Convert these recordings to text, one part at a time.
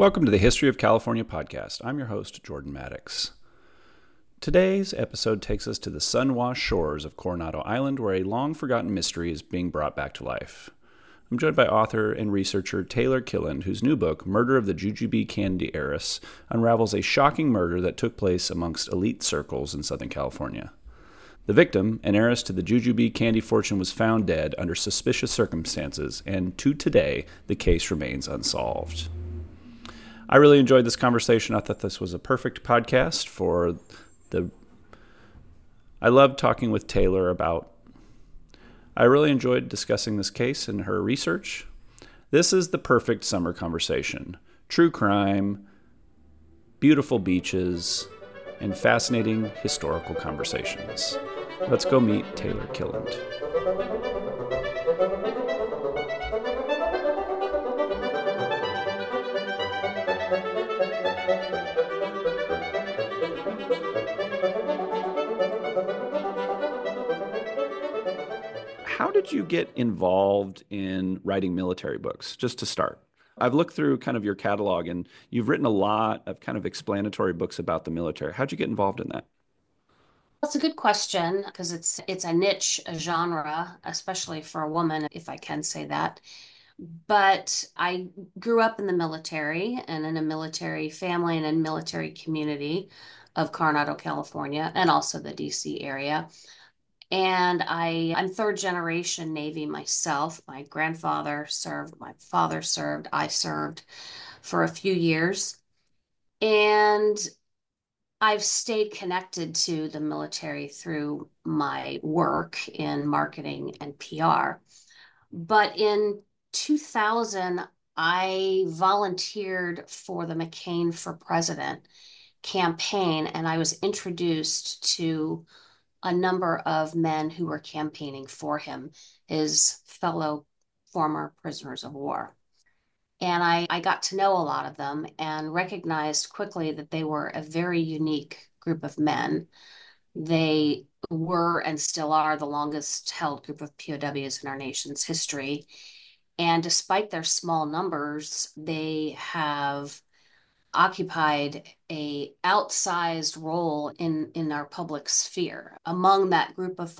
Welcome to the History of California podcast. I'm your host, Jordan Maddox. Today's episode takes us to the sun-washed shores of Coronado Island, where a long-forgotten mystery is being brought back to life. I'm joined by author and researcher Taylor Killand, whose new book, Murder of the Jujube Candy Heiress, unravels a shocking murder that took place amongst elite circles in Southern California. The victim, an heiress to the Jujube candy fortune, was found dead under suspicious circumstances, and to today, the case remains unsolved. I really enjoyed this conversation. I thought this was a perfect podcast for I loved talking with Taylor about... I really enjoyed discussing this case and her research. This is the perfect summer conversation. True crime, beautiful beaches, and fascinating historical conversations. Let's go meet Taylor Killand. How did you get involved in writing military books, just to start? I've looked through kind of your catalog, and you've written a lot of kind of explanatory books about the military. How'd you get involved in that? That's a good question because it's a niche, a genre, especially for a woman, if I can say that. But I grew up in the military and in a military family and a military community of Coronado, California, and also the DC area. And I'm third generation Navy myself. My grandfather served, my father served, I served for a few years. And I've stayed connected to the military through my work in marketing and PR. But in 2000, I volunteered for the McCain for President campaign, and I was introduced to a number of men who were campaigning for him, his fellow former prisoners of war. And I got to know a lot of them and recognized quickly that they were a very unique group of men. They were and still are the longest held group of POWs in our nation's history. And despite their small numbers, they have occupied a outsized role in our public sphere. Among that group of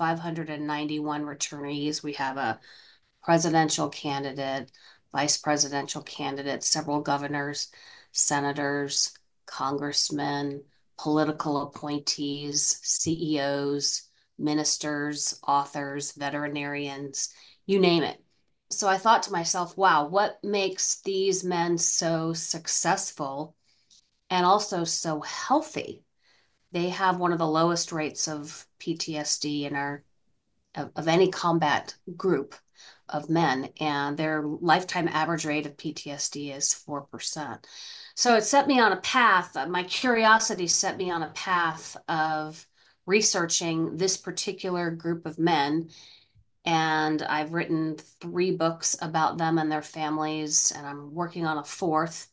591 returnees, we have a presidential candidate, vice presidential candidate, several governors, senators, congressmen, political appointees, CEOs, ministers, authors, veterinarians, you name it. So I thought to myself, wow, what makes these men so successful and also so healthy? They have one of the lowest rates of PTSD in our of any combat group of men, and their lifetime average rate of PTSD is 4%. So it set me on a path. My curiosity set me on a path of researching this particular group of men. And I've written 3 books about them and their families, and I'm working on a fourth.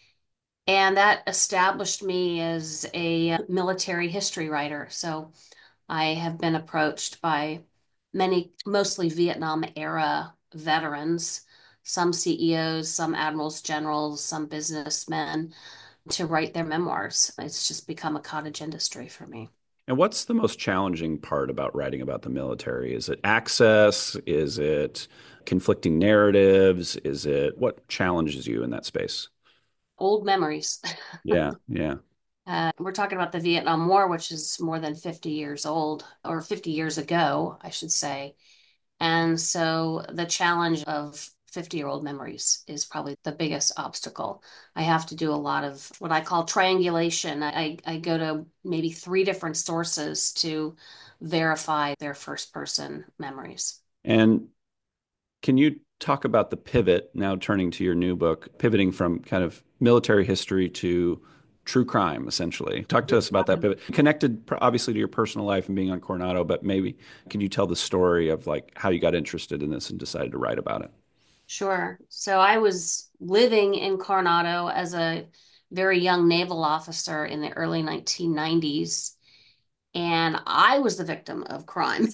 And that established me as a military history writer. So I have been approached by many, mostly Vietnam era veterans, some CEOs, some admirals, generals, some businessmen to write their memoirs. It's just become a cottage industry for me. And what's the most challenging part about writing about the military? Is it access? Is it conflicting narratives? Is it what challenges you in that space? Old memories. Yeah, yeah. We're talking about the Vietnam War, which is more than 50 years old, or 50 years ago, I should say. And so the challenge of 50-year-old memories is probably the biggest obstacle. I have to do a lot of what I call triangulation. I go to maybe 3 different sources to verify their first person memories. And can you talk about the pivot, now turning to your new book, pivoting from kind of military history to true crime, essentially? Talk to us about that pivot. Connected obviously to your personal life and being on Coronado, but maybe can you tell the story of like how you got interested in this and decided to write about it? Sure. So I was living in Coronado as a very young naval officer in the early 1990s, and I was the victim of crime.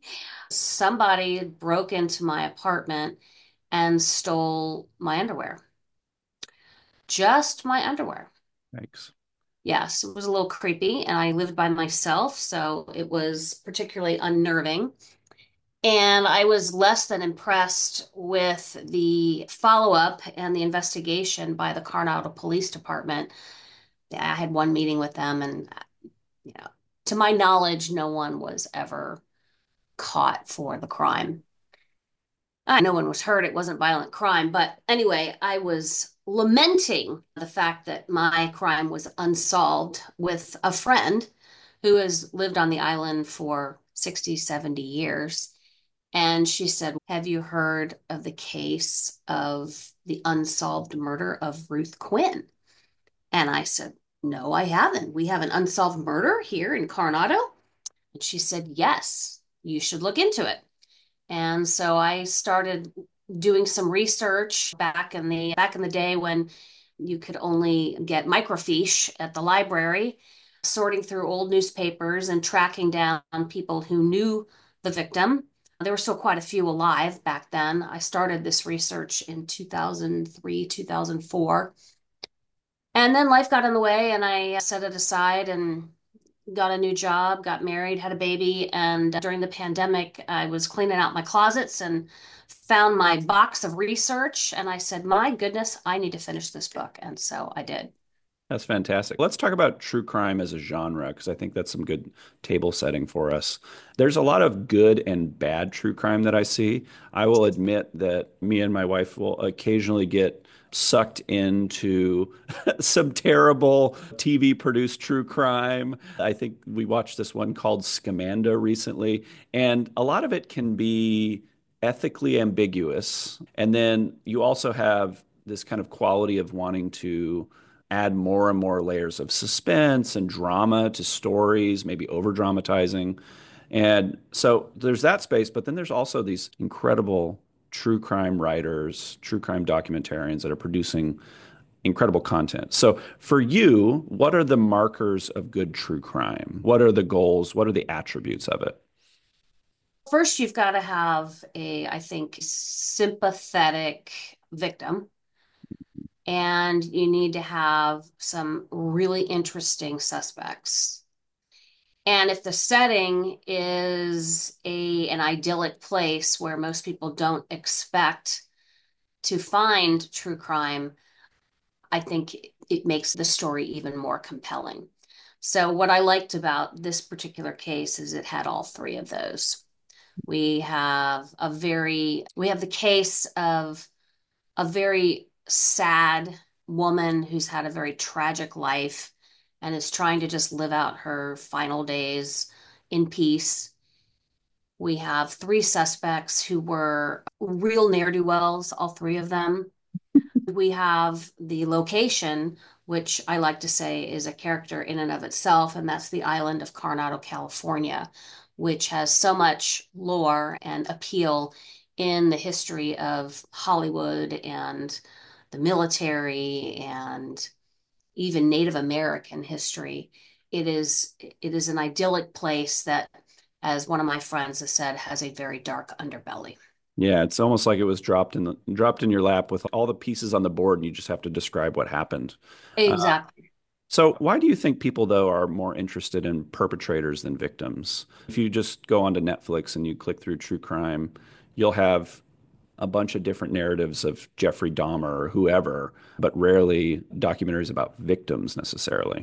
Somebody broke into my apartment and stole my underwear. just my underwear. Thanks. Yes, it was a little creepy, and I lived by myself, so it was particularly unnerving. And I was less than impressed with the follow-up and the investigation by the Coronado Police Department. I had one meeting with them, and you know, to my knowledge, no one was ever caught for the crime. No one was hurt. It wasn't violent crime. But anyway, I was lamenting the fact that my crime was unsolved with a friend who has lived on the island for 60, 70 years. And she said, have you heard of the case of the unsolved murder of Ruth Quinn? And I said, no, I haven't. We have an unsolved murder here in Coronado. And she said, yes, you should look into it. And so I started doing some research back in the day when you could only get microfiche at the library, sorting through old newspapers and tracking down people who knew the victim. There were still quite a few alive back then. I started this research in 2003, 2004. And then life got in the way and I set it aside and got a new job, got married, had a baby, and during the pandemic, I was cleaning out my closets and found my box of research. And I said, my goodness, I need to finish this book. And so I did. That's fantastic. Let's talk about true crime as a genre because I think that's some good table setting for us. There's a lot of good and bad true crime that I see. I will admit that me and my wife will occasionally get sucked into some terrible TV produced true crime. I think we watched this one called Scamanda recently, and a lot of it can be ethically ambiguous. And then you also have this kind of quality of wanting to add more and more layers of suspense and drama to stories, maybe over dramatizing. And so there's that space, but then there's also these incredible true crime writers, true crime documentarians that are producing incredible content. So for you, what are the markers of good true crime? What are the goals? What are the attributes of it? First, you've got to have I think, sympathetic victim. And you need to have some really interesting suspects. And if the setting is an idyllic place where most people don't expect to find true crime, I think it makes the story even more compelling. So what I liked about this particular case is it had all three of those. We have the case of a very sad woman who's had a very tragic life and is trying to just live out her final days in peace. We have three suspects who were real ne'er-do-wells, all three of them. We have the location, which I like to say is a character in and of itself, and that's the island of Coronado, California, which has so much lore and appeal in the history of Hollywood and the military and even Native American history. It is an idyllic place that, as one of my friends has said, has a very dark underbelly. Yeah, it's almost like it was dropped in your lap with all the pieces on the board, and you just have to describe what happened. Uh, Exactly. So, why do you think people, though, are more interested in perpetrators than victims? If you just go onto Netflix and you click through true crime, you'll have a bunch of different narratives of Jeffrey Dahmer or whoever, but rarely documentaries about victims necessarily.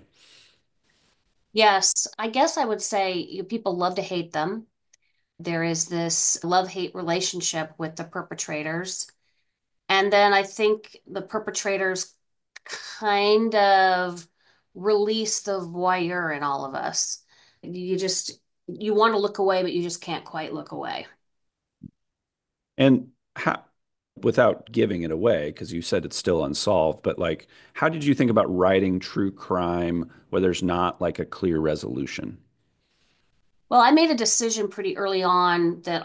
Yes, I guess I would say people love to hate them. There is this love-hate relationship with the perpetrators. And then I think the perpetrators kind of release the voyeur in all of us. You want to look away, but you just can't quite look away. And how, without giving it away, because you said it's still unsolved, but like, how did you think about writing true crime where there's not like a clear resolution? Well, I made a decision pretty early on that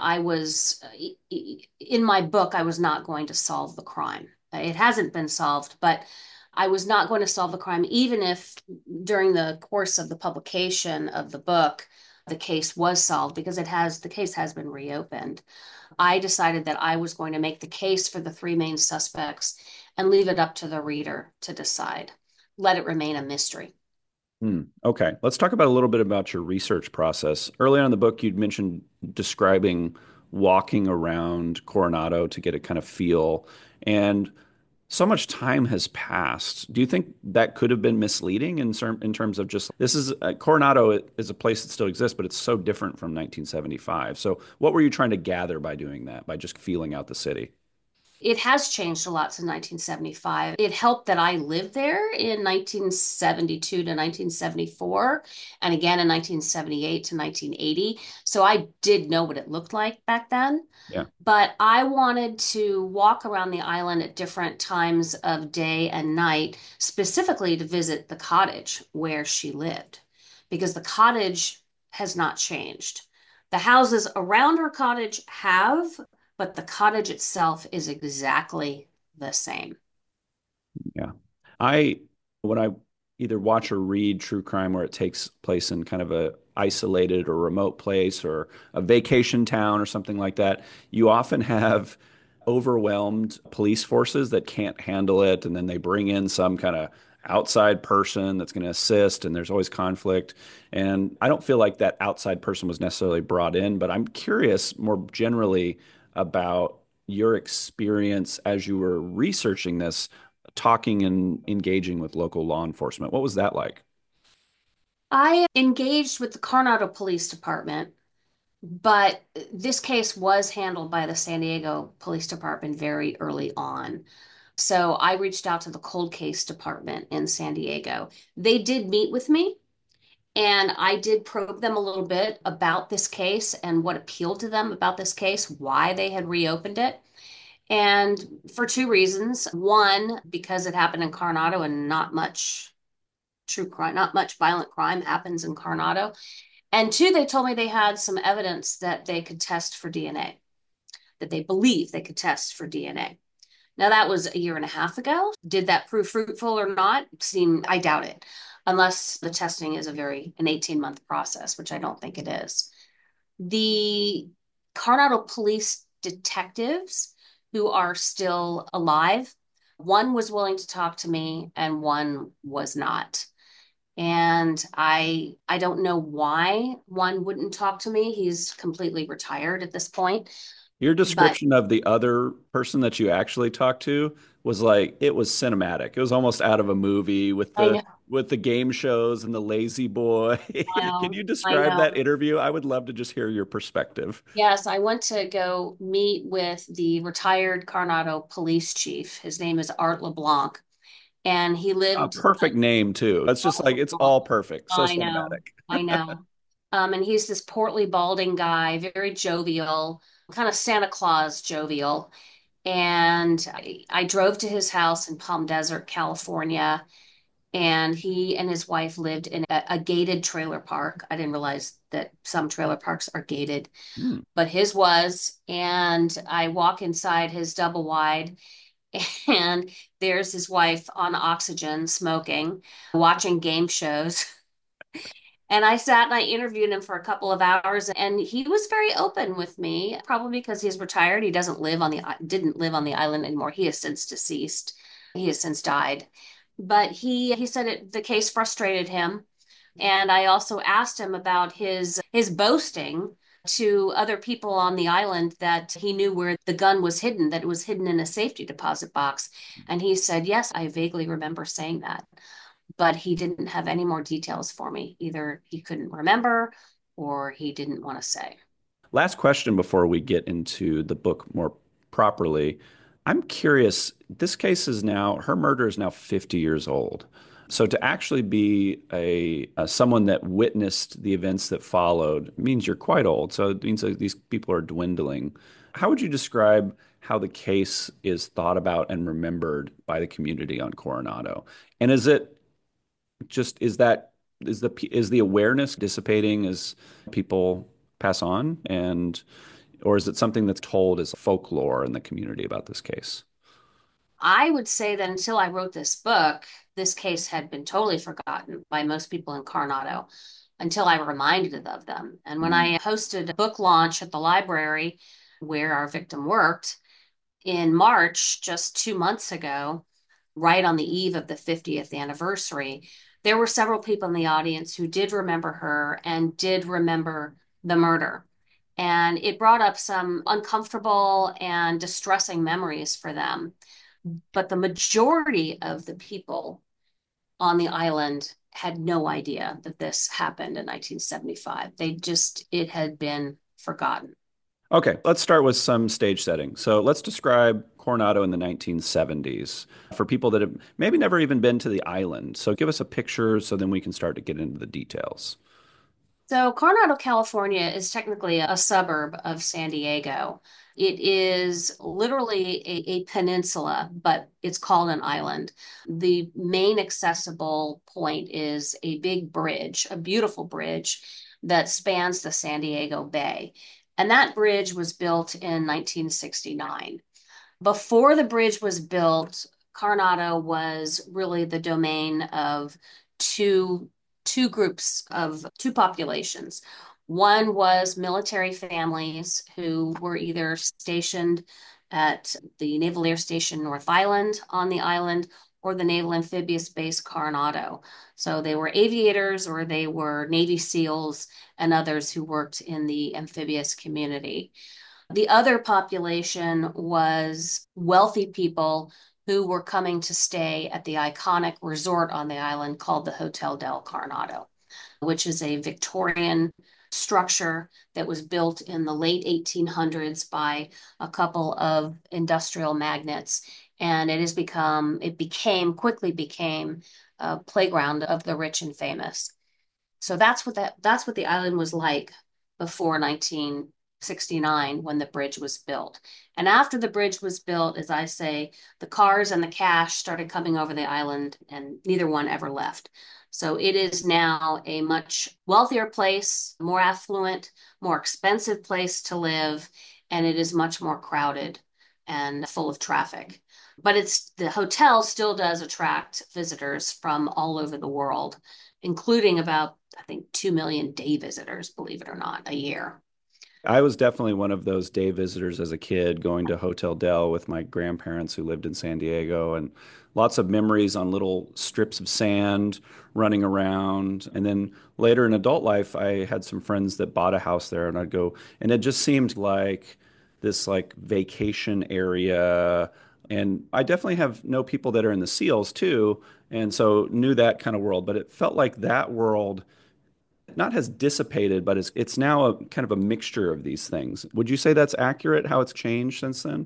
in my book, I was not going to solve the crime. It hasn't been solved, but I was not going to solve the crime, even if during the course of the publication of the book, the case was solved because the case has been reopened. I decided that I was going to make the case for the three main suspects and leave it up to the reader to decide. Let it remain a mystery. Okay, let's talk about a little bit about your research process. Early on in the book, you'd mentioned describing walking around Coronado to get a kind of feel, and so much time has passed. Do you think that could have been misleading in terms of just this is Coronado is a place that still exists, but it's so different from 1975. So, what were you trying to gather by doing that, by just feeling out the city? It has changed a lot since 1975. It helped that I lived there in 1972 to 1974, and again in 1978 to 1980. So I did know what it looked like back then. Yeah. But I wanted to walk around the island at different times of day and night, specifically to visit the cottage where she lived, because the cottage has not changed. The houses around her cottage have, but the cottage itself is exactly the same. Yeah. I when I either watch or read true crime where it takes place in kind of a isolated or remote place or a vacation town or something like that, you often have overwhelmed police forces that can't handle it, and then they bring in some kind of outside person that's going to assist, and there's always conflict. And I don't feel like that outside person was necessarily brought in, but I'm curious more generally about your experience as you were researching this, talking and engaging with local law enforcement. What was that like? I engaged with the Coronado Police Department, but this case was handled by the San Diego Police Department very early on. So I reached out to the cold case department in San Diego. They did meet with me, and I did probe them a little bit about this case and what appealed to them about this case, why they had reopened it. And for two reasons. One, because it happened in Coronado and not much true crime, not much violent crime happens in Coronado. And two, they told me they had some evidence that they could test for DNA, that they believe they could test for DNA. Now that was a year and a half ago. Did that prove fruitful or not? I doubt it, unless the testing is an 18-month process, which I don't think it is. The Coronado police detectives who are still alive, one was willing to talk to me and one was not. And I don't know why one wouldn't talk to me. He's completely retired at this point. Your But description of the other person that you actually talked to was like it was cinematic. It was almost out of a movie I know, with the game shows and the lazy boy. I Can know, you I describe that know. interview? I would love to just hear your perspective. Yes, I went to go meet with the retired Coronado police chief. His name is Art LeBlanc, and he A lived. perfect name too. That's just like it's all perfect. So I know, cinematic. I know. And he's this portly, balding guy, very jovial, kind of Santa Claus jovial. And I drove to his house in Palm Desert, California, and he and his wife lived in a gated trailer park. I didn't realize that some trailer parks are gated, Hmm. but his was. And I walk inside his double wide, and there's his wife on oxygen, smoking, watching game shows. And I sat and I interviewed him for a couple of hours, and he was very open with me, probably because he's retired. He didn't live on the island anymore. He has since deceased. He has since died. But he said the case frustrated him. And I also asked him about his boasting to other people on the island that he knew where the gun was hidden, that it was hidden in a safety deposit box. And he said, "Yes, I vaguely remember saying that." But he didn't have any more details for me. Either he couldn't remember or he didn't want to say. Last question before we get into the book more properly. I'm curious, this case is now, her murder is now 50 years old. So to actually be a someone that witnessed the events that followed means you're quite old. So it means that these people are dwindling. How would you describe how the case is thought about and remembered by the community on Coronado? And is it just is the awareness dissipating as people pass on, and or is it something that's told as folklore in the community about this case? I would say that until I wrote this book, this case had been totally forgotten by most people in Coronado. until I reminded of them. And when Mm. I hosted a book launch at the library where our victim worked in March, just 2 months ago, right on the eve of the 50th anniversary, there were several people in the audience who did remember her and did remember the murder. And it brought up some uncomfortable and distressing memories for them. But the majority of the people on the island had no idea that this happened in 1975. It had been forgotten. Okay, let's start with some stage setting. So let's describe Coronado in the 1970s for people that have maybe never even been to the island. So give us a picture so then we can start to get into the details. So, Coronado, California is technically a suburb of San Diego. It is literally a peninsula, but it's called an island. The main accessible point is a big bridge, a beautiful bridge that spans the San Diego Bay. And that bridge was built in 1969. Before the bridge was built, Coronado was really the domain of two two populations. One was military families who were either stationed at the Naval Air Station North Island on the island or the Naval Amphibious Base Coronado. So they were aviators or they were Navy SEALs and others who worked in the amphibious community. The other population was wealthy people who were coming to stay at the iconic resort on the island called the Hotel del Coronado, which is a Victorian structure that was built in the late 1800s by a couple of industrial magnates. And quickly became a playground of the rich and famous. So that's what the island was like before 1969 when the bridge was built. And after the bridge was built, as I say, the cars and the cash started coming over the island and neither one ever left. So it is now a much wealthier place, more affluent, more expensive place to live, and it is much more crowded and full of traffic. But the hotel still does attract visitors from all over the world, including about, I think, 2 million day visitors, believe it or not, a year. I was definitely one of those day visitors as a kid going to Hotel Del with my grandparents who lived in San Diego, and lots of memories on little strips of sand running around. And then later in adult life, I had some friends that bought a house there and I'd go, and it just seemed like this like vacation area. And I definitely have know people that are in the SEALs too, and so knew that kind of world, but it felt like that world not has dissipated, but it's now a kind of a mixture of these things. Would you say that's accurate, how it's changed since then?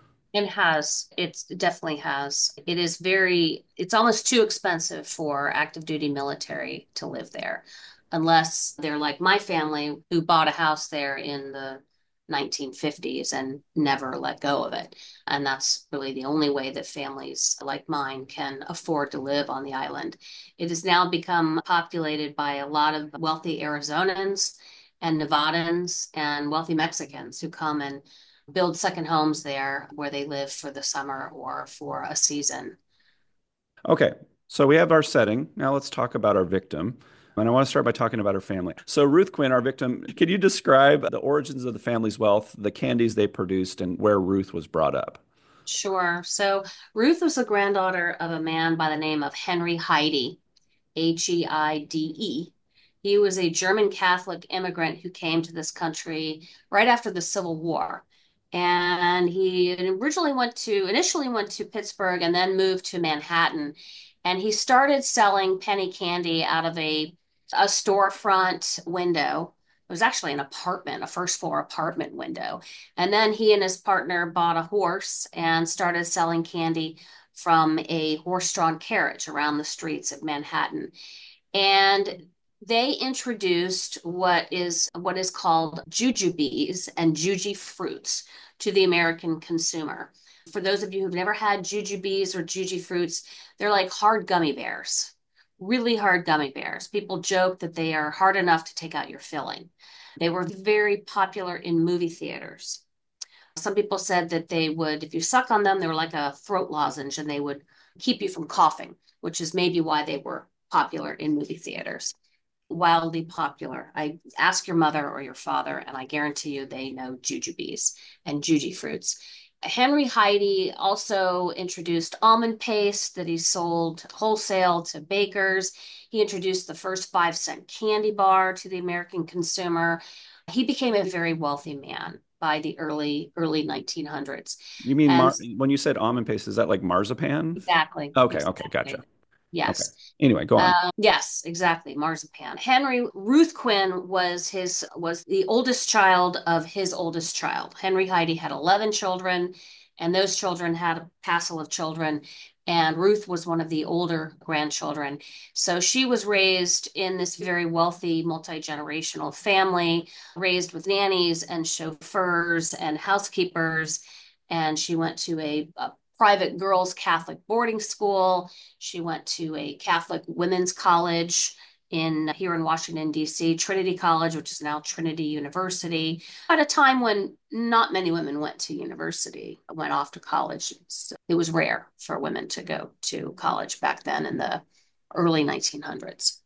It definitely has. It's almost too expensive for active duty military to live there, unless they're like my family who bought a house there in the 1950s and never let go of it. And that's really the only way that families like mine can afford to live on the island. It has now become populated by a lot of wealthy Arizonans and Nevadans and wealthy Mexicans who come and build second homes there where they live for the summer or for a season. Okay, so we have our setting. Now let's talk about our victim. And I want to start by talking about her family. So, Ruth Quinn, our victim, can you describe the origins of the family's wealth, the candies they produced, and where Ruth was brought up? Sure. So Ruth was the granddaughter of a man by the name of Henry Heide, Heide. He was a German Catholic immigrant who came to this country right after the Civil War. And he initially went to Pittsburgh and then moved to Manhattan. And he started selling penny candy out of a storefront window. It was actually an apartment, a first floor apartment window. And then he and his partner bought a horse and started selling candy from a horse-drawn carriage around the streets of Manhattan. And they introduced what is called jujubes and juji fruits to the American consumer. For those of you who've never had jujubes or juji fruits, they're like hard gummy bears, really hard gummy bears. People joke that they are hard enough to take out your filling. They were very popular in movie theaters. Some people said that if you suck on them, they were like a throat lozenge and they would keep you from coughing, which is maybe why they were popular in movie theaters. wildly popular. I ask your mother or your father, and I guarantee you they know jujubes and juji fruits. Henry Heidi also introduced almond paste that he sold wholesale to bakers. He introduced the first 5-cent candy bar to the American consumer. He became a very wealthy man by the early 1900s. You mean And when you said almond paste, is that like marzipan? exactly, Okay, okay, gotcha. exactly. Okay. Yes. Anyway, go on. Yes, exactly. Marzipan. Ruth Quinn was the oldest child of his oldest child. Henry Heidi had 11 children, and those children had a passel of children. And Ruth was one of the older grandchildren. So she was raised in this very wealthy, multi-generational family, raised with nannies and chauffeurs and housekeepers. And she went to a private girls' Catholic boarding school. She went to a Catholic women's college here in Washington, D.C., Trinity College, which is now Trinity University, at a time when not many women went to university, went off to college. So it was rare for women to go to college back then in the early 1900s.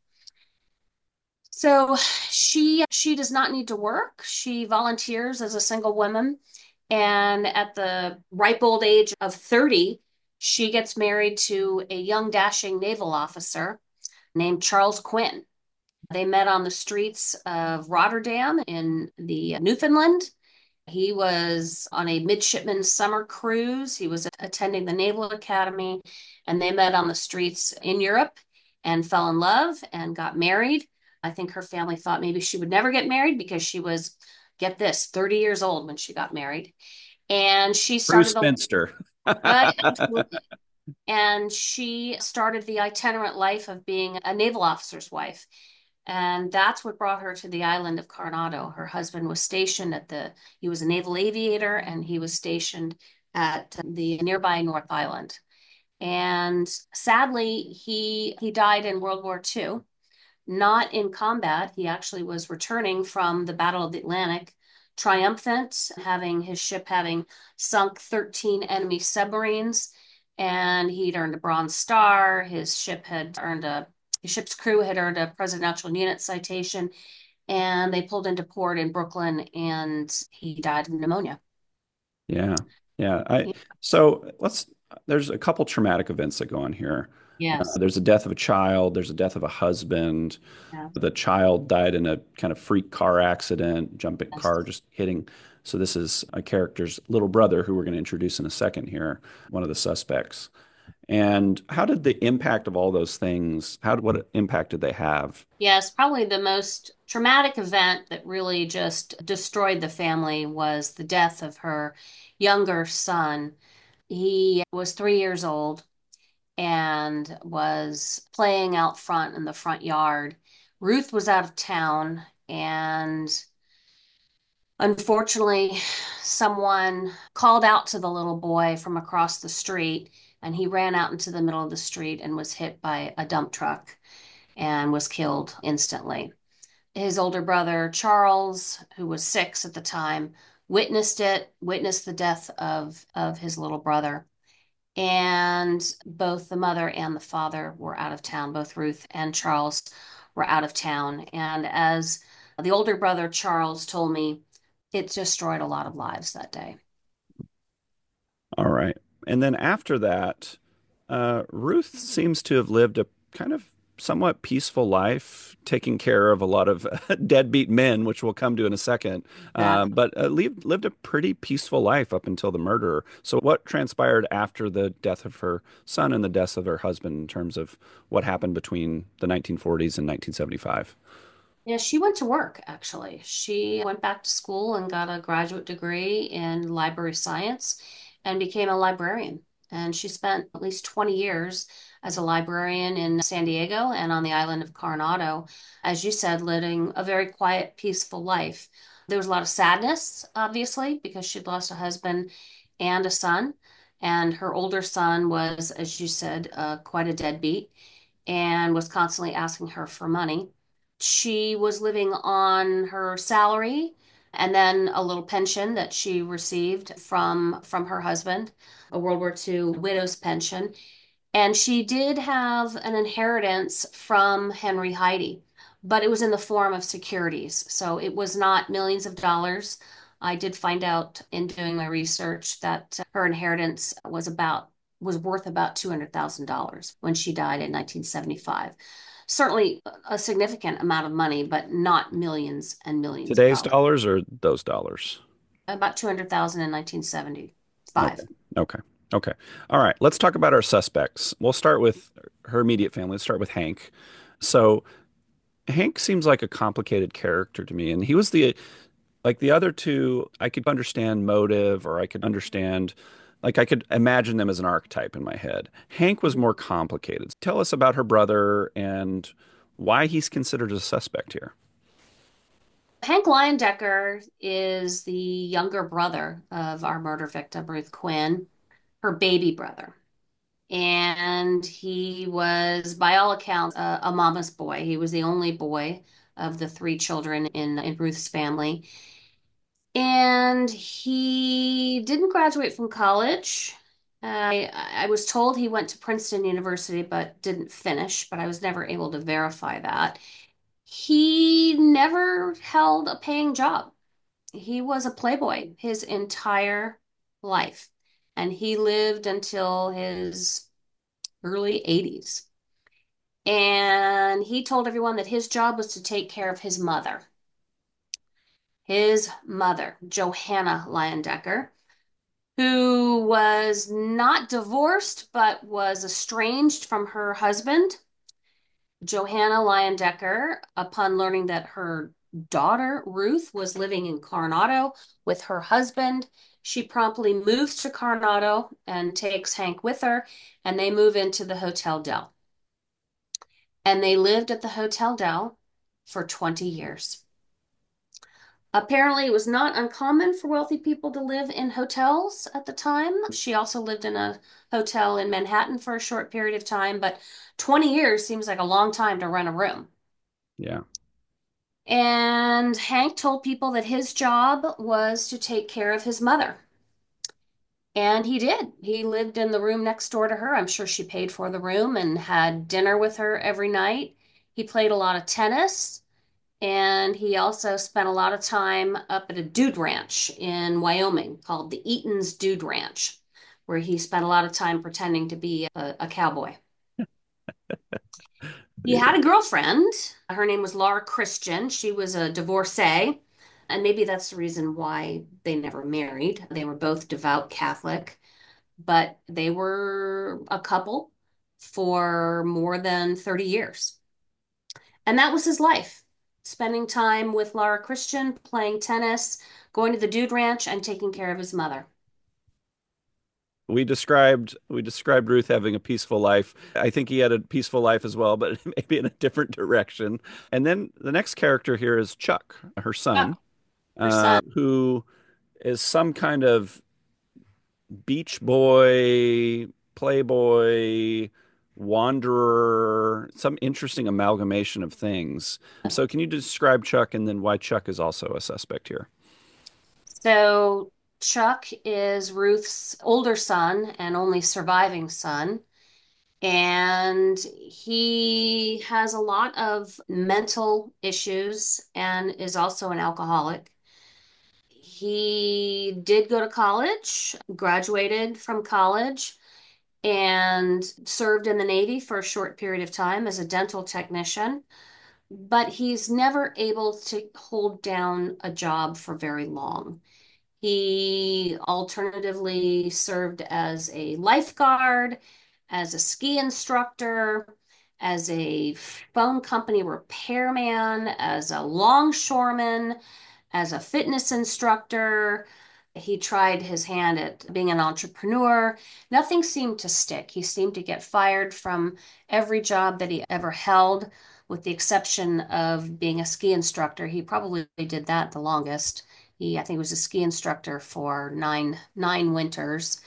So she does not need to work. She volunteers as a single woman. And at the ripe old age of 30, she gets married to a young, dashing naval officer named Charles Quinn. They met on the streets of Rotterdam in the Newfoundland. He was on a midshipman summer cruise. He was attending the Naval Academy, and they met on the streets in Europe and fell in love and got married. I think her family thought maybe she would never get married because she was, get this, 30 years old when she got married. And she True started spinster. absolutely. And she started the itinerant life of being a naval officer's wife. And that's what brought her to the island of Coronado. Her husband was stationed he was a naval aviator, and he was stationed at the nearby North Island. And sadly, he died in World War II, not in combat. He actually was returning from the Battle of the Atlantic, triumphant, having his ship having sunk 13 enemy submarines, and he'd earned a Bronze Star. His ship's crew had earned a Presidential Unit Citation, and they pulled into port in Brooklyn, and he died of pneumonia. Yeah. Yeah. So there's a couple traumatic events that go on here. Yes. There's a death of a child, there's a death of a husband. Yes. The child died in a kind of freak car accident, jumping Yes. car just hitting. So this is a character's little brother who we're going to introduce in a second here, one of the suspects. And how did the impact of all those things, what impact did they have? Yes, probably the most traumatic event that really just destroyed the family was the death of her younger son. He was 3 years old and was playing out front in the front yard. Ruth was out of town, and unfortunately, someone called out to the little boy from across the street, and he ran out into the middle of the street and was hit by a dump truck and was killed instantly. His older brother, Charles, who was 6 at the time, witnessed the death of his little brother. And both the mother and the father were out of town. Both Ruth and Charles were out of town. And as the older brother, Charles, told me, it destroyed a lot of lives that day. All right. And then after that, Ruth seems to have lived a kind of somewhat peaceful life, taking care of a lot of deadbeat men, which we'll come to in a second. Exactly. But lived a pretty peaceful life up until the murder. So, what transpired after the death of her son and the deaths of her husband in terms of what happened between the 1940s and 1975? Yeah, she went to work actually. She went back to school and got a graduate degree in library science and became a librarian. And she spent at least 20 years as a librarian in San Diego and on the island of Coronado, as you said, living a very quiet, peaceful life. There was a lot of sadness, obviously, because she'd lost a husband and a son. And her older son was, as you said, quite a deadbeat and was constantly asking her for money. She was living on her salary and then a little pension that she received from her husband, a World War II widow's pension. And she did have an inheritance from Henry Heidi. but it was in the form of securities. So it was not millions of dollars. I did find out in doing my research that her inheritance was worth about $200,000 when she died in 1975. Certainly a significant amount of money, but not millions and millions of Today's dollars. dollars or those dollars? About 200,000 in 1975. Okay. Okay. Okay. All right. Let's talk about our suspects. We'll start with her immediate family. Let's start with Hank. So Hank seems like a complicated character to me, and he was the like the other two. I could understand motive, or I could understand, like I could imagine them as an archetype in my head. Hank was more complicated. Tell us about her brother and why he's considered a suspect here. Hank Leyendecker is the younger brother of our murder victim, Ruth Quinn, her baby brother. And he was, by all accounts, a mama's boy. He was the only boy of the three children in Ruth's family. And he didn't graduate from college. I was told he went to Princeton University, but didn't finish, but I was never able to verify that. He never held a paying job. He was a playboy his entire life, and he lived until his early 80s. And he told everyone that his job was to take care of his mother, Johanna Leyendecker, who was not divorced but was estranged from her husband. Johanna Leyendecker, upon learning that her daughter Ruth was living in Coronado with her husband, she promptly moves to Coronado and takes Hank with her, and they move into the Hotel Del. And they lived at the Hotel Del for 20 years. Apparently, it was not uncommon for wealthy people to live in hotels at the time. She also lived in a hotel in Manhattan for a short period of time, but 20 years seems like a long time to rent a room. Yeah. And Hank told people that his job was to take care of his mother. And he did. He lived in the room next door to her. I'm sure she paid for the room and had dinner with her every night. He played a lot of tennis. And he also spent a lot of time up at a dude ranch in Wyoming called the Eaton's Dude Ranch, where he spent a lot of time pretending to be a cowboy. He had a girlfriend. Her name was Laura Christian. She was a divorcee. And maybe that's the reason why they never married. They were both devout Catholic, but they were a couple for more than 30 years. And that was his life, spending time with Laura Christian, playing tennis, going to the dude ranch, and taking care of his mother. We described Ruth having a peaceful life. I think he had a peaceful life as well, but maybe in a different direction. And then the next character here is Chuck, her son, Chuck, her son. who is some kind of beach boy, playboy, wanderer, some interesting amalgamation of things. So can you describe Chuck and then why Chuck is also a suspect here? So Chuck is Ruth's older son and only surviving son. And he has a lot of mental issues and is also an alcoholic. He did go to college, graduated from college, and served in the Navy for a short period of time as a dental technician, but he's never able to hold down a job for very long. He alternatively served as a lifeguard, as a ski instructor, as a phone company repairman, as a longshoreman, as a fitness instructor. He tried his hand at being an entrepreneur. Nothing seemed to stick. He seemed to get fired from every job that he ever held, with the exception of being a ski instructor. He probably did that the longest. I think, was a ski instructor for nine winters.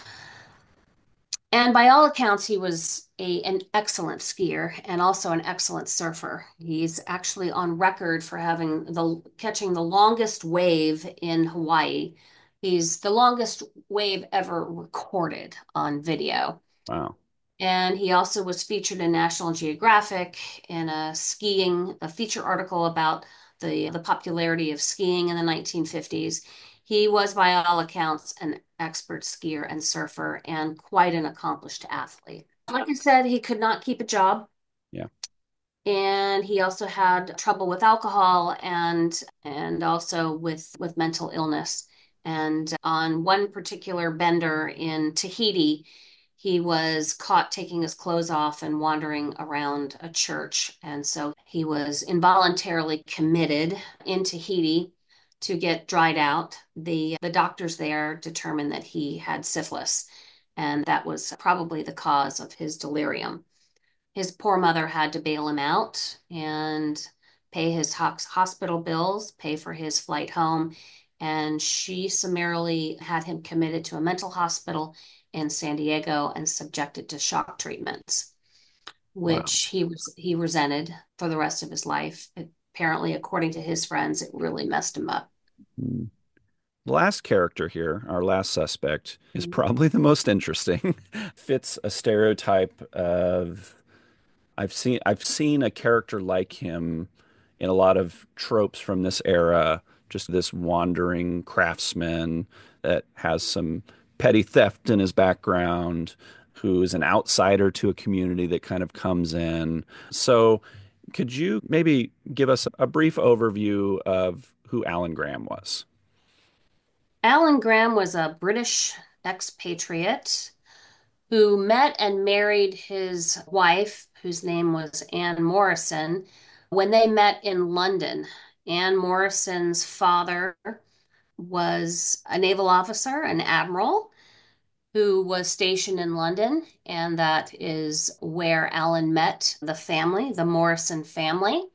And by all accounts, he was an excellent skier and also an excellent surfer. He's actually on record for catching the longest wave in Hawaii. He's the longest wave ever recorded on video. Wow. And he also was featured in National Geographic in a feature article about the popularity of skiing in the 1950s. He was, by all accounts, an expert skier and surfer and quite an accomplished athlete. Like I said, he could not keep a job, Yeah. and he also had trouble with alcohol and also with mental illness. And on one particular bender in Tahiti, he was caught taking his clothes off and wandering around a church. And so he was involuntarily committed in Tahiti to get dried out. The doctors there determined that he had syphilis, and that was probably the cause of his delirium. His poor mother had to bail him out and pay his hospital bills, pay for his flight home, and she summarily had him committed to a mental hospital in San Diego and subjected to shock treatments, Wow. which he resented for the rest of his life. Apparently, according to his friends, it really messed him up. Mm. The last character here, our last suspect, is probably the most interesting. Fits a stereotype of I've seen a character like him in a lot of tropes from this era, just this wandering craftsman that has some petty theft in his background, who is an outsider to a community that kind of comes in. So, could you maybe give us a brief overview of who Alan Graham was? Alan Graham was a British expatriate who met and married his wife, whose name was Anne Morrison, when they met in London. Anne Morrison's father was a naval officer, an admiral, who was stationed in London, and that is where Alan met the family, the Morrison family.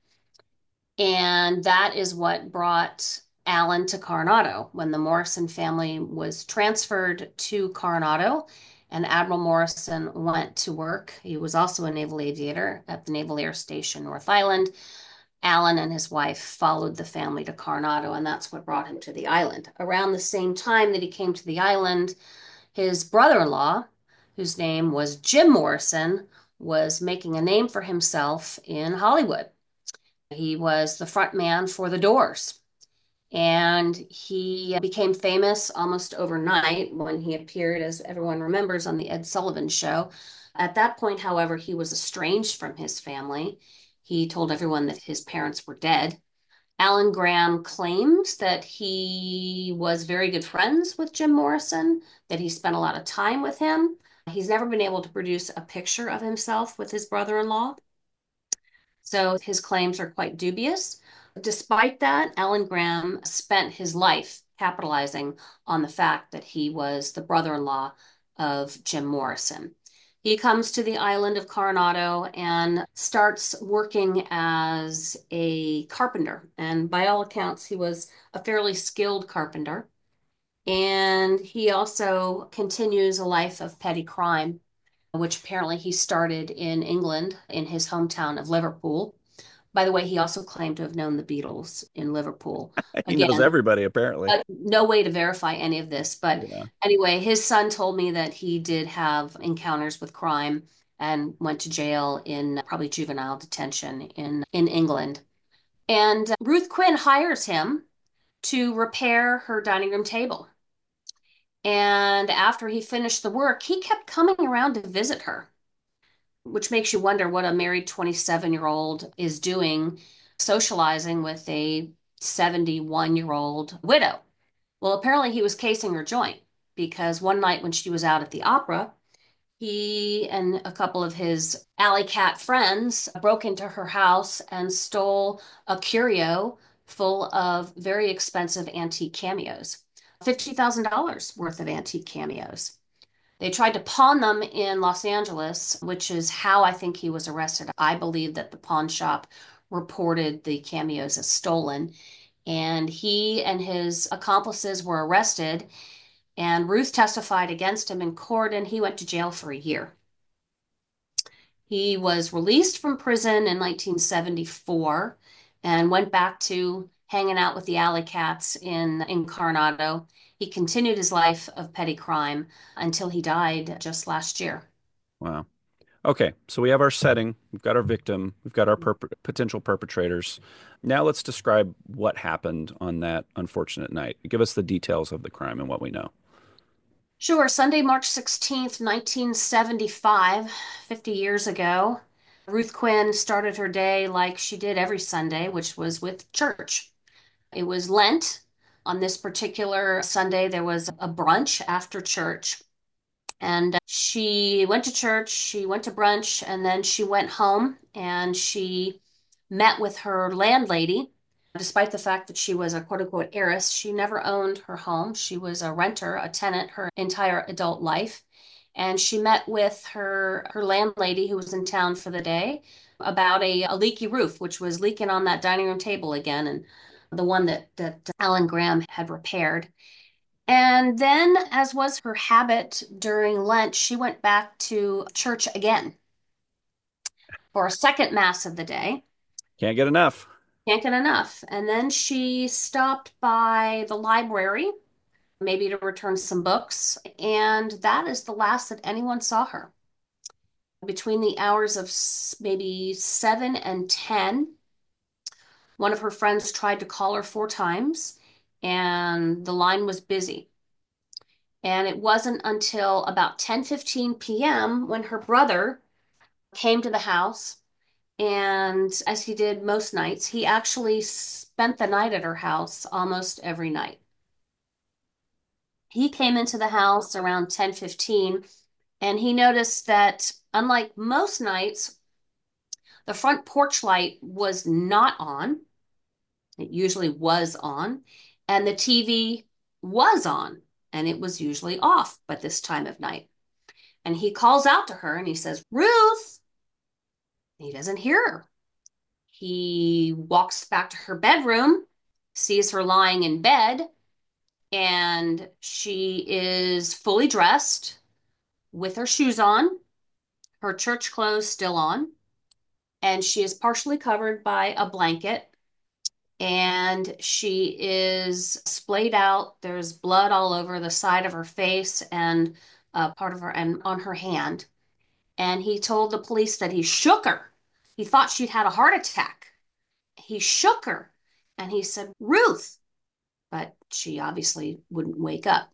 And that is what brought Alan to Coronado when the Morrison family was transferred to Coronado. And Admiral Morrison went to work. He was also a naval aviator at the Naval Air Station North Island. Alan and his wife followed the family to Coronado, and that's what brought him to the island. Around the same time that he came to the island, his brother in law, whose name was Jim Morrison, was making a name for himself in Hollywood. He was the front man for The Doors. And he became famous almost overnight when he appeared, as everyone remembers, on The Ed Sullivan Show. At that point, however, he was estranged from his family. He told everyone that his parents were dead. Alan Graham claims that he was very good friends with Jim Morrison, that he spent a lot of time with him. He's never been able to produce a picture of himself with his brother-in-law. So his claims are quite dubious. Despite that, Alan Graham spent his life capitalizing on the fact that he was the brother-in-law of Jim Morrison. He comes to the island of Coronado and starts working as a carpenter. And by all accounts, he was a fairly skilled carpenter. And he also continues a life of petty crime, which apparently he started in England in his hometown of Liverpool. By the way, he also claimed to have known the Beatles in Liverpool. He knows Again, everybody, apparently. no way to verify any of this, but Yeah. anyway, his son told me that he did have encounters with crime and went to jail in probably juvenile detention in England. And Ruth Quinn hires him to repair her dining room table. And after he finished the work, he kept coming around to visit her, which makes you wonder what a married 27-year-old is doing socializing with a 71-year-old widow. Well, apparently he was casing her joint because one night when she was out at the opera, he and a couple of his alley cat friends broke into her house and stole a curio full of very expensive antique cameos, $50,000 worth of antique cameos. They tried to pawn them in Los Angeles, which is how I think he was arrested. I believe that the pawn shop reported the cameos as stolen, and he and his accomplices were arrested, and Ruth testified against him in court, and he went to jail for a year. He was released from prison in 1974 and went back to hanging out with the alley cats in Coronado. He continued his life of petty crime until he died just last year. Wow. Okay, so we have our setting, we've got our victim, we've got our potential perpetrators. Now let's describe what happened on that unfortunate night. Give us the details of the crime and what we know. Sure, Sunday, March 16th, 1975, 50 years ago, Ruth Quinn started her day like she did every Sunday, which was with church. It was Lent. On this particular Sunday, there was a brunch after church. And she went to church, she went to brunch, and then she went home and she met with her landlady. Despite the fact that she was a quote unquote heiress, she never owned her home. She was a renter, a tenant her entire adult life. And she met with her landlady who was in town for the day about a leaky roof, which was leaking on that dining room table again, and the one that Alan Graham had repaired. And then, as was her habit during Lent, she went back to church again for a second mass of the day. Can't get enough. Can't get enough. And then she stopped by the library, maybe to return some books. And that is the last that anyone saw her. Between the hours of maybe 7 and 10, one of her friends tried to call her 4 times, and the line was busy. And it wasn't until about 10:15 p.m. when her brother came to the house. And as he did most nights, he actually spent the night at her house almost every night. He came into the house around 10:15 and he noticed that unlike most nights, the front porch light was not on. It usually was on, and the TV was on, and it was usually off by this time of night. And he calls out to her and he says, Ruth. He doesn't hear her. He walks back to her bedroom, sees her lying in bed, and she is fully dressed with her shoes on, her church clothes still on, and she is partially covered by a blanket. And she is splayed out. There's blood all over the side of her face and part of her and on her hand. And he told the police that he shook her. He thought she'd had a heart attack. He shook her and he said, Ruth, but she obviously wouldn't wake up.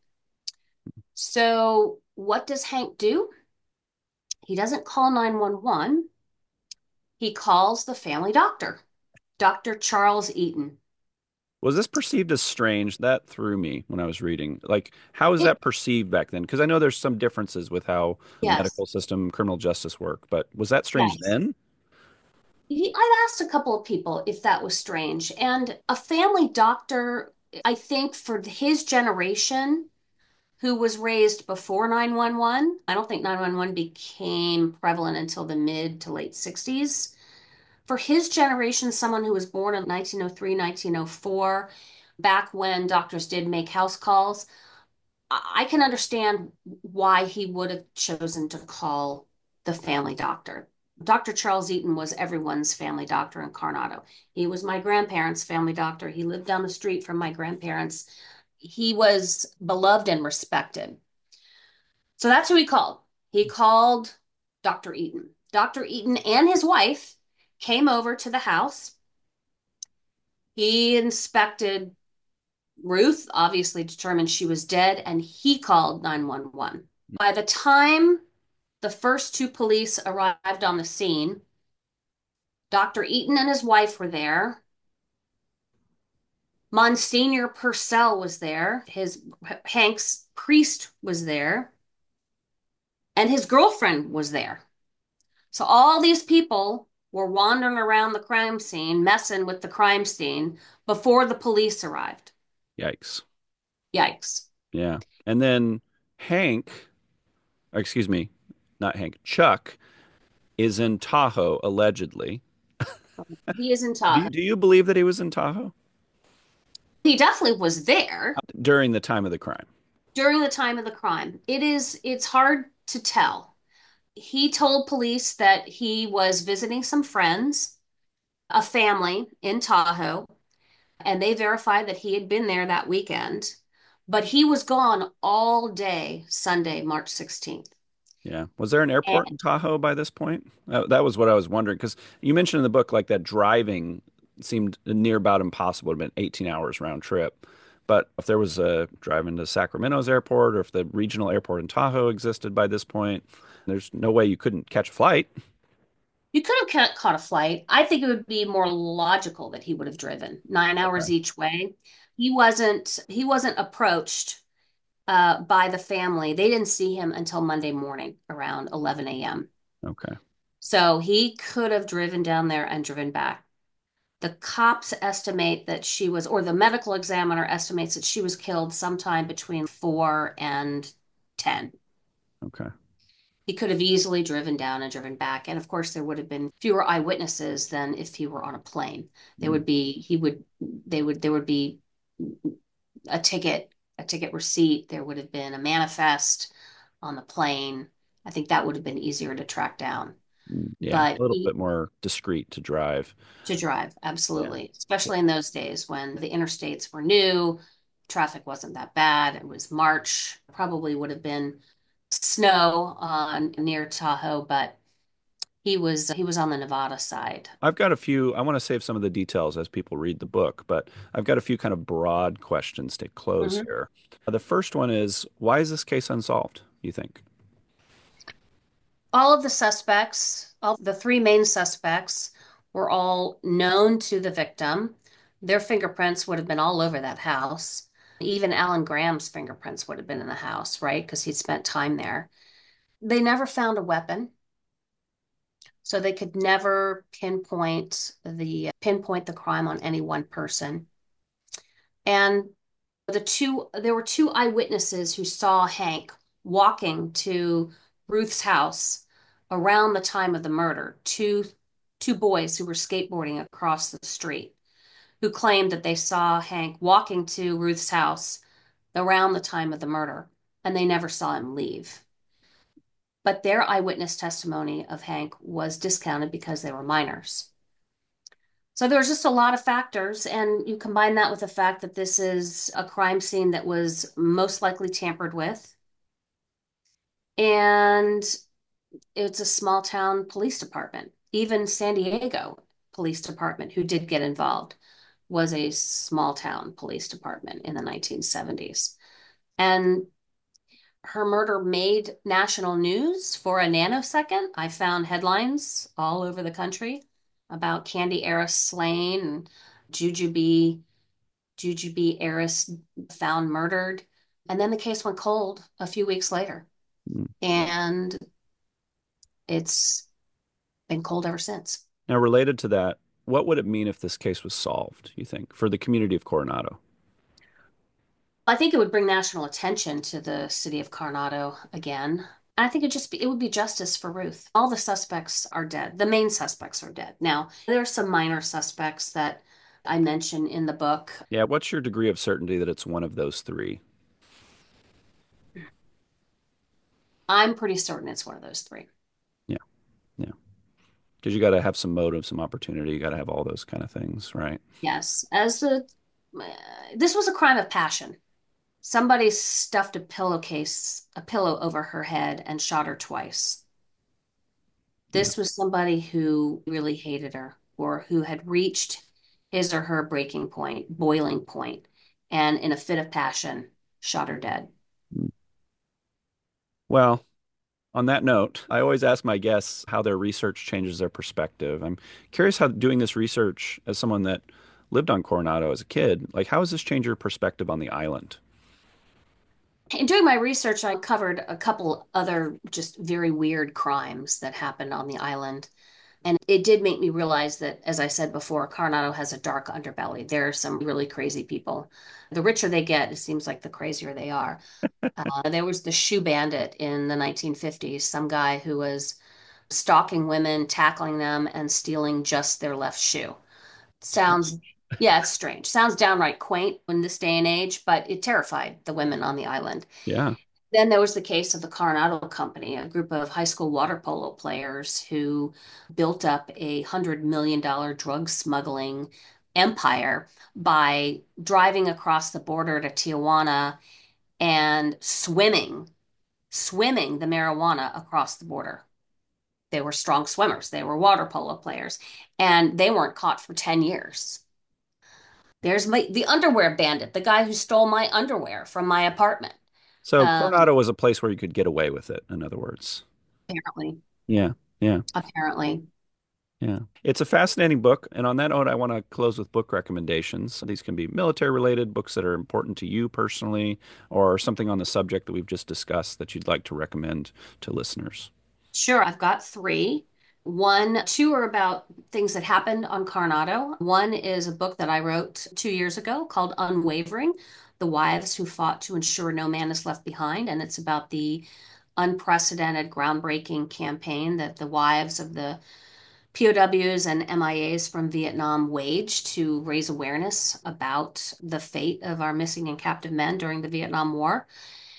So, what does Hank do? He doesn't call 911. He calls the family doctor, Dr. Charles Eaton. Was this perceived as strange? That threw me when I was reading. Like, how is It, that perceived back then? Because I know there's some differences with how the yes, medical system, criminal justice work, but was that strange yes. then? I've asked a couple of people if that was strange, and a family doctor, I think for his generation, who was raised before 911, I don't think 911 became prevalent until the mid to late 60s. For his generation, someone who was born in 1903, 1904, back when doctors did make house calls, I can understand why he would have chosen to call the family doctor. Dr. Charles Eaton was everyone's family doctor in Coronado. He was my grandparents' family doctor. He lived down the street from my grandparents. He was beloved and respected. So that's who he called. He called Dr. Eaton. Dr. Eaton and his wife came over to the house. He inspected Ruth, obviously determined she was dead, and he called 911. By the time the first two police arrived on the scene, Dr. Eaton and his wife were there. Monsignor Purcell was there. His Hank's priest was there. And his girlfriend was there. So all these people were wandering around the crime scene, messing with the crime scene before the police arrived. Yikes. Yikes. Yeah. And then Hank, or excuse me, not Hank, Chuck is in Tahoe allegedly. He is in Do Tahoe. you, do you believe that he was in Tahoe He definitely was there during the time of the crime? during the time of the crime. It's hard to tell. He told police that he was visiting some friends, a family in Tahoe, and they verified that he had been there that weekend. But he was gone all day Sunday, March 16th. Yeah. Was there an airport in And Tahoe by this point? That was what I was wondering because you mentioned in the book like that driving seemed near about impossible. It would have been 18 hours round trip. But if there was a driving to Sacramento's airport or if the regional airport in Tahoe existed by this point, there's no way you couldn't catch a flight. you could have caught a flight. I think it would be more logical that he would have driven 9 hours Okay. each way. He wasn't approached by the family. They didn't see him until Monday morning around 11 a.m. Okay. So he could have driven down there and driven back. The cops estimate that she was, or the medical examiner estimates that she was killed sometime between 4 and 10. Okay. He could have easily driven down and driven back. And of course, there would have been fewer eyewitnesses than if he were on a plane. There Mm, would be, he would, there would be a ticket, a ticket receipt. There would have been a manifest on the plane. I think that would have been easier to track down. yeah. A But little he bit more discreet to drive. To drive, Yeah. absolutely. Especially in those days when the interstates were new, traffic wasn't that bad. It was March, probably would have been snow on near Tahoe, but he was on the Nevada side. I've got a few, I want to save some of the details as people read the book, but I've got a few kind of broad questions to close Mhm. here. The first one is, why is this case unsolved, you think? All of the suspects, all the three main suspects, were all known to the victim. Their fingerprints would have been all over that house. Even Alan Graham's fingerprints would have been in the house, right? Because he'd spent time there. They never found a weapon. So they could never pinpoint the crime on any one person. And there were two eyewitnesses who saw Hank walking to Ruth's house around the time of the murder. Two boys who were skateboarding across the street, who claimed that they saw Hank walking to Ruth's house around the time of the murder, and they never saw him leave. But their eyewitness testimony of Hank was discounted because they were minors. So there's just a lot of factors, and you combine that with the fact that this is a crime scene that was most likely tampered with, and it's a small town police department. Even San Diego Police Department, who did get involved, was a small town police department in the 1970s. And her murder made national news for a nanosecond. I found headlines all over the country about Candy Eris slain and Jujubee Jujubee Eris found murdered. And then the case went cold a few weeks later. Mm. And it's been cold ever since. Now, related to that, what would it mean if this case was solved, you think, for the community of Coronado? I think it would bring national attention to the city of Coronado again. I think it would be justice for Ruth. All the suspects are dead. The main suspects are dead. Now, there are some minor suspects that I mention in the book. Yeah, what's your degree of certainty that it's one of those three? I'm pretty certain it's one of those three. Yeah, yeah. Because you got to have some motive, some opportunity. You got to have all those kind of things, right? Yes, this was a crime of passion. Somebody stuffed a pillow over her head and shot her twice. Yeah. This was somebody who really hated her or who had reached his or her breaking point, boiling point, and in a fit of passion, shot her dead. Mm. Well, on that note, I always ask my guests how their research changes their perspective. I'm curious how doing this research as someone that lived on Coronado as a kid, like how has this changed your perspective on the island? And during my research, I covered a couple other just very weird crimes that happened on the island. And it did make me realize that, as I said before, Coronado has a dark underbelly. There are some really crazy people. The richer they get, it seems like the crazier they are. There was the shoe bandit in the 1950s, some guy who was stalking women, tackling them, and stealing just their left shoe. Sounds, yeah, it's strange. Sounds downright quaint in this day and age, but it terrified the women on the island. Yeah. Then there was the case of the Coronado Company, a group of high school water polo players who built up $100 million drug smuggling empire by driving across the border to Tijuana and swimming the marijuana across the border. They were strong swimmers. They were water polo players, and they weren't caught for 10 years. There's the underwear bandit, the guy who stole my underwear from my apartment. So Um, Coronado was a place where you could get away with it, in other words. apparently, Yeah, yeah, apparently. yeah. It's a fascinating book. And on that note, I want to close with book recommendations. These can be military related, books that are important to you personally, or something on the subject that we've just discussed that you'd like to recommend to listeners. Sure, I've got three. Two are about things that happened on Coronado. One is a book that I wrote 2 years ago called Unwavering, The Wives Who Fought to Ensure No Man is Left Behind. And it's about the unprecedented, groundbreaking campaign that the wives of the POWs and MIAs from Vietnam waged to raise awareness about the fate of our missing and captive men during the Vietnam War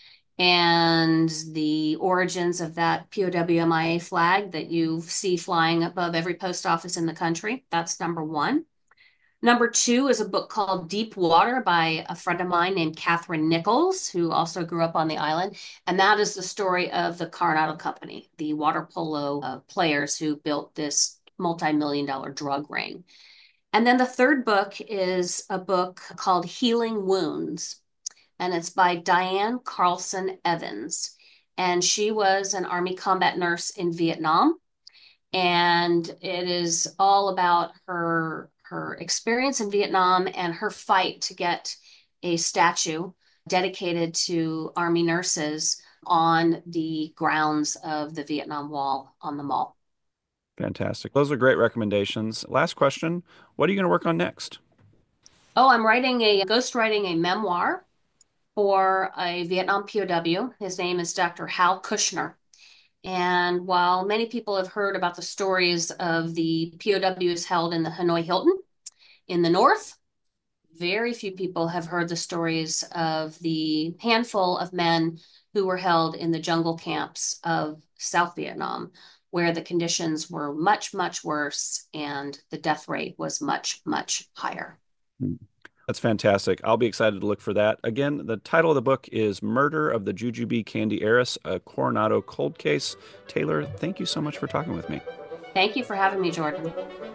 and the origins of that POW MIA flag that you see flying above every post office in the country. That's number one. Number two is a book called Deep Water by a friend of mine named Catherine Nichols, who also grew up on the island. And that is the story of the Coronado Company, the water polo players who built this multi-million-dollar drug ring. And then the third book is a book called Healing Wounds, and it's by Diane Carlson Evans. And she was an Army combat nurse in Vietnam. And it is all about her experience in Vietnam and her fight to get a statue dedicated to Army nurses on the grounds of the Vietnam Wall on the mall. Fantastic. Those are great recommendations. Last question. What are you going to work on next? Oh, I'm ghostwriting a memoir for a Vietnam POW. His name is Dr. Hal Kushner. And while many people have heard about the stories of the POWs held in the Hanoi Hilton in the north, very few people have heard the stories of the handful of men who were held in the jungle camps of South Vietnam, where the conditions were much, much worse and the death rate was much, much higher. That's fantastic. I'll be excited to look for that. Again, the title of the book is Murder of the Jujubee Candy Heiress, a Coronado Cold Case. Taylor, thank you so much for talking with me. Thank you for having me, Jordan.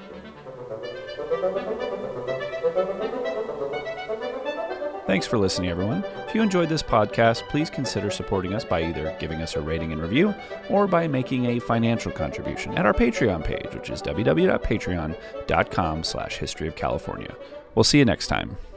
Thanks for listening, everyone. If you enjoyed this podcast, please consider supporting us by either giving us a rating and review or by making a financial contribution at our Patreon page, which is www.patreon.com/historyofcalifornia. We'll see you next time.